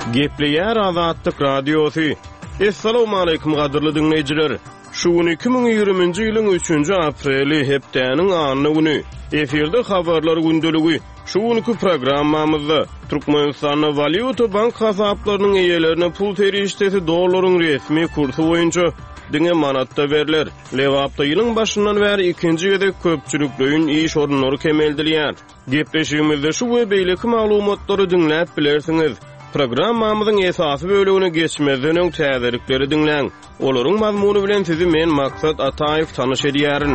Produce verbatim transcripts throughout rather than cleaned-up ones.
Gepleýär Azatlyk Radiosu. Assalamu alaykum gadyrly dinleýijiler. Şu gün iki bin ýygrüminji ýylyň üçünji apreli hepdeniň anyny güni. Eferde habarlar gündöligi. Şu günkü programmamyzda Türkmenistan'a valyuta bank hasaplarynyň eýelerine pul terişdesi dollaryň resmi kursu boýunça diňe manatda berler. Lewapda ýylyň başyndan bäri ikinji gezek köpçülikleýin iş orunlary kemeldilýär. Gepleşigimizde şu we beýleki maglumatlary dinläp bilersiňiz. Programmamyzyň esasy bölügüne geçmezden öň täzelikleri dinläň. Olaryň mazmuny bilen sizi men Maksat Ataýew tanyş edýärin.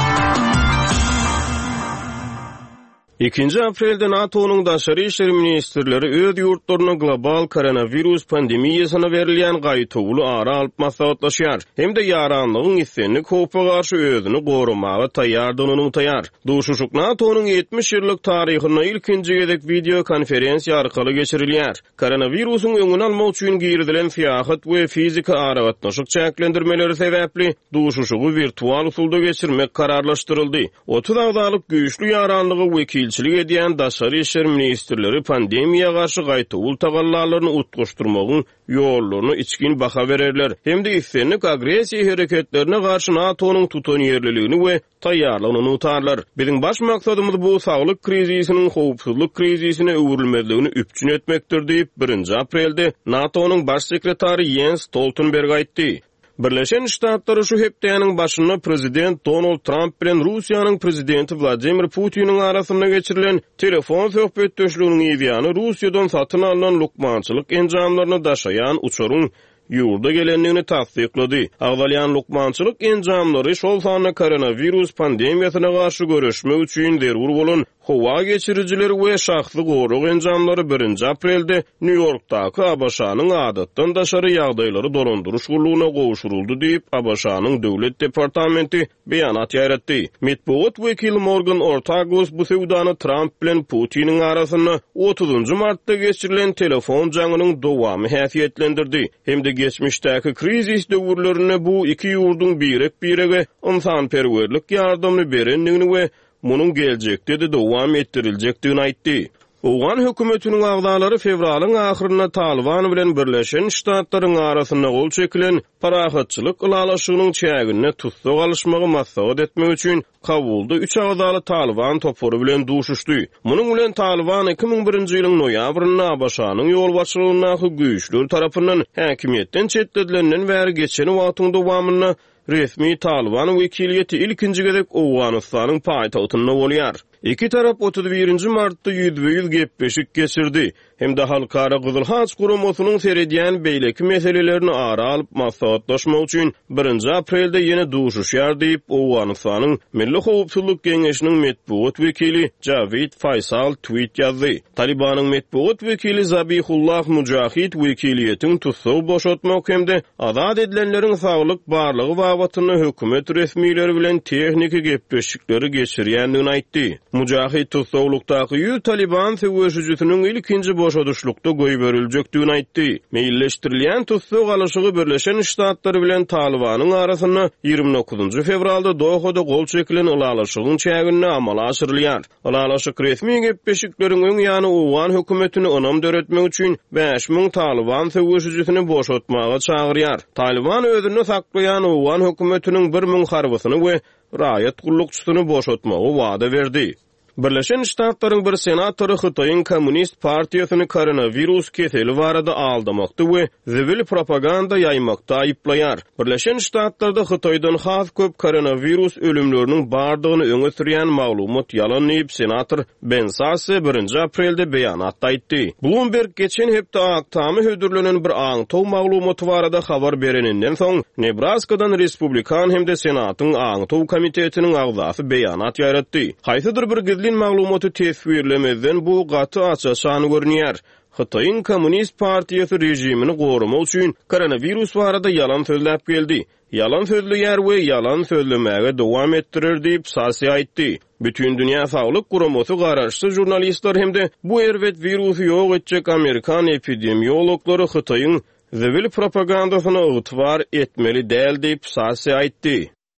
ikinji aprelde NATO'nun daşary işleri ministrleri öz ýurtlaryna global koronavirus pandemiýasyna berilýän gaýtowly ara alyp maslahatlaşýar. Hem de ýaranlygyň islenini kopa garşy özüni gorumaga taýýardygyny unutaýar. Duşuşuk NATO'nun ýetmiş ýyllyk taryhyna ilkinji gezek video konferensiýa arkaly geçirilýär. Koronavirusyň öňüni almak üçin girdilen fiýahat we fizika aragatnaşyk çäklendirmeleri sebäpli duşuşugy virtual usulda geçirmek kararlaşdyryldy. otuz agdalyk güýçlü ýaranlygy wekil ilçilik edýän daşary işler ministrleri pandemiýa garşy gaýtowul tagallalaryny utguşdurmagyň ýollaryny içkin baha bererler. Hem de islenlik agresiýa hereketlerine garşy NATO'nun tutan ýerliligini we taýýarlygyny unutarlar. Biziň baş maksadymyz bu saglyk krizisiniň howpsuzlyk krizisine öwrülmezligini üpçün etmekdir diýip birinji aprelde NATO'nun baş sekretary Jens Stoltenberg aýtdy. Birleşen Ştatlar şu hepdeniň başyna prezident Donald Trump bilen Russiýanyň prezidenti Vladimir Putiniň arasynda geçirilen telefon söhbetdeşliginiň ýa-da Russiýadan satyn alynan lukmançylyk enjamlaryny daşaýan uçuryň ýurda gelenligini tasdiklady. Agdalýan lukmançylyk enjamlary şol sany koronavirus pandemiýasyna garşy görüşmek üçin zerur bolan howa geçirijileri we şahsy gorug enjamlary birinji aprelde New Yorkdaky A B Ş'nyň adatdan daşary ýagdaýlary dolandyryş gurulugyna gowuşuruldy diýip A B Ş'nyň döwlet departamenti beýanat ýaratdy. Medpuat wekili Morgan Ortagus bu sewdany Trump bilen Putiniň arasyna otuzunjy martda geçirilen telefon jaňynyň dowamy häsiýetlendirdi. Hem de geçmişdäki krizis döwürlerine bu iki ýurduň birek birege ynsanperwerlik ýardamny berenligini we munun geljekde de dowam ettiriljekdigini aýtdy. Oğan hökümetiniň agdalary fevralyň ahyryna Taliban bilen Birleşen Ştatlaryň arasyna gol çekilen parahatçylyk ulalaşygynyň çägine tutsak alışmagy maksat etmek üçin Kabulda üç agdaly Taliban topory bilen duşuşdy. Munyň bilen Taliban iki bin birinji ýylyň noýabrynda A B Ş'nyň ýol başçylygyna güýçlüler tarapyndan häkimetden çetledilen bäri geçen wagtyň dowamyna resmi Taliban wekiliýeti ilkinji gezek Owganystanyň paýtagtyna bolýar. İki tarap otuz birinji martda ýüzbe ýüz gepleşik geçirdi. Hem de halkara Gyzyl Haç guramasynyň seredýän beýleki meselelerini ara alyp maslahatlaşmak üçin birinji aprelde ýene duşuşýar diýip Owganystanyň Milli Howpsuzlyk Geňeşiniň medpuat wekili Javid Faysal tweet ýazdy. Talibanyň medpuat wekili Zabihullah Mujahid wekiliýetiň tutsagy boşatmak hemde azad edilenleriň saglyk barlygy babatyny hökümet resmiýetleri bilen tehniki gepleşikleri geçirýändigini aýtdy. Mujahid tutsagylykdaky ýüz Taliban söwüşüjüsiniň ilkinji boşaduşlukda goý berilejekdigini aýtdy. Meýilleşdirilýän tutsag alyşygy Birleşen Ştatlary bilen Talibanyň arasyna ýygrimi dokuzunjy fevralda Dohada gol çekilen ulalaşygyň çägine amala aşyrylýar. Ulalaşyk resmi gepleşikleriň öň ýany Owgan hökümetini onam döretmek üçin beş ming Taliban söwüşüjüsini boşatmaga çagyrýar. Taliban özüni saklayan Owgan hökümetiniň bir ming harbysyny we raýat gullukçysyny boşatmagy wada berdi. Birleşen Ştatlaryň bir senatory Hytaýyň Kommunist partiýasyny koronavirus keseli barada aldamakda we zewil propaganda ýaymakda aýyplaýar. Birleşen Ştatlarda Hytaýdan has köp koronavirus ölümleriniň bardygyny öňe sürýän maglumat ýalan diýip senator Ben Sasse birinji aprelde beýanatda aýtdy. Bloomberg geçen hepde aktamy hödürlenen bir aňtaw maglumaty barada habar bereninden soň Nebraska'dan Respublikan hem de senatyň aňtaw komitetiniň agzasy beýanat ýaratdy. Haýsydyr bir gizli maglumaty tesbirlemezden bu gaty açaşany görünýär. Hytaýyň Kommunist partiýasy rejimini gorumak üçin koronavirus barada ýalan sözläp geldi. Ýalan sözleýär we ýalan sözlemäge dowam etdirir diýip Sasi aýtdy. Bütün dünýä saglyk guramasy garaşçy jurnalistler hemde bu erwet virusy ýok etjek Amerikan epidemiologlary Hytaýyň zewil propagandasyna ygtybar etmeli däl diýip Sasi aýtdy.